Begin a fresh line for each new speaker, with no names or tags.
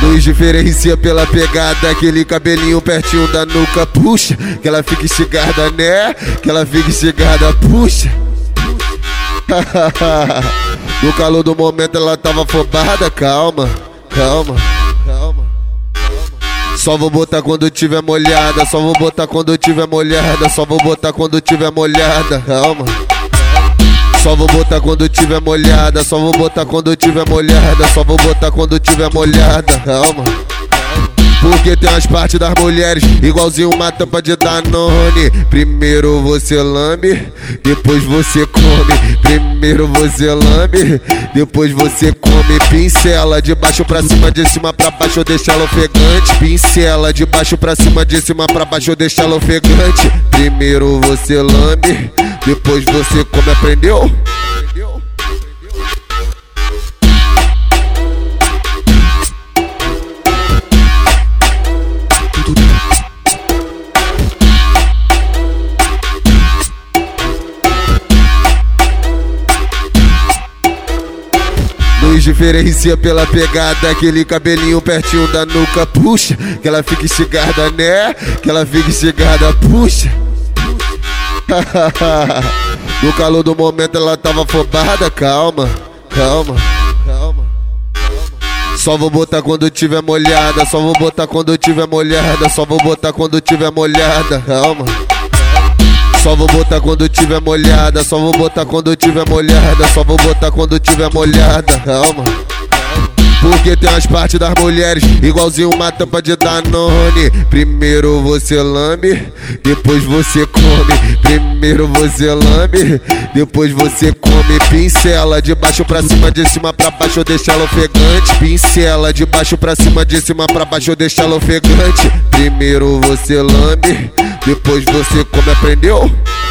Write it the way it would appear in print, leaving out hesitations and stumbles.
Nos diferencia pela pegada, aquele cabelinho pertinho da nuca. Puxa, que ela fica instigada, né? Que ela fica instigada, puxa. No calor do momento ela tava afobada. Calma, calma, calma. Só vou botar quando tiver molhada. Só vou botar quando tiver molhada. Só vou botar quando tiver molhada. Calma. Só vou botar quando tiver molhada. Só vou botar quando tiver molhada. Só vou botar quando tiver molhada. Calma. Porque tem umas partes das mulheres igualzinho uma tampa de Danone. Primeiro você lambe, depois você come. Primeiro você lambe, depois você come. Pincela de baixo pra cima, de cima pra baixo, deixa ela ofegante. Pincela de baixo pra cima, de cima pra baixo, deixa ela ofegante. Primeiro você lambe, depois você come, aprendeu? Nos diferencia pela pegada, aquele cabelinho pertinho da nuca. Puxa, que ela fica instigada, né? Que ela fica instigada, puxa. No calor do momento ela tava afobada. Calma, calma, calma. Só vou botar quando tiver molhada. Só vou botar quando tiver molhada. Só vou botar quando tiver molhada. Calma. Só vou botar quando tiver molhada. Só vou botar quando tiver molhada. Só vou botar quando tiver molhada. Calma. Porque tem umas partes das mulheres igualzinho uma tampa de Danone. Primeiro você lambe, depois você come. Primeiro você lambe, depois você come. Pincela de baixo pra cima, de cima pra baixo, deixa ela ofegante. Pincela de baixo pra cima, de cima pra baixo, deixa ela ofegante. Primeiro você lambe, depois você come, aprendeu?